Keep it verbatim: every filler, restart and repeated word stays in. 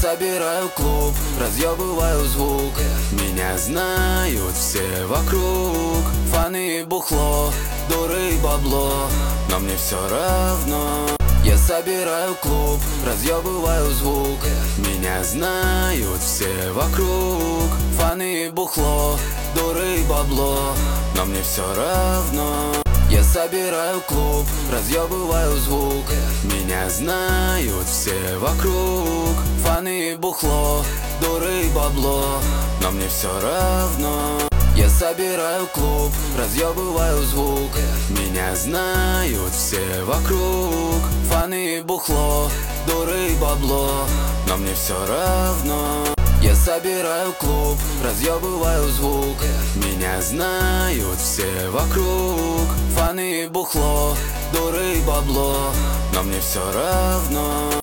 собираю клуб, разъебываю звук. Меня знают все вокруг. Фаны и бухло, дуры и бабло, но мне все равно. Я собираю клуб, разъебываю звук. Меня знают все вокруг. Фаны и бухло, дуры и бабло, но мне все равно. Я собираю клуб, разъебываю звук. Меня знают все вокруг. Фаны и бухло, дуры и бабло, но мне все равно. Я собираю клуб, разъебываю звук. Меня знают все вокруг. Фаны и бухло, дуры и бабло, но мне все равно. Я собираю клуб, разъебываю звук. Меня знают все вокруг. Фаны и бухло, дуры и бабло, но мне все равно.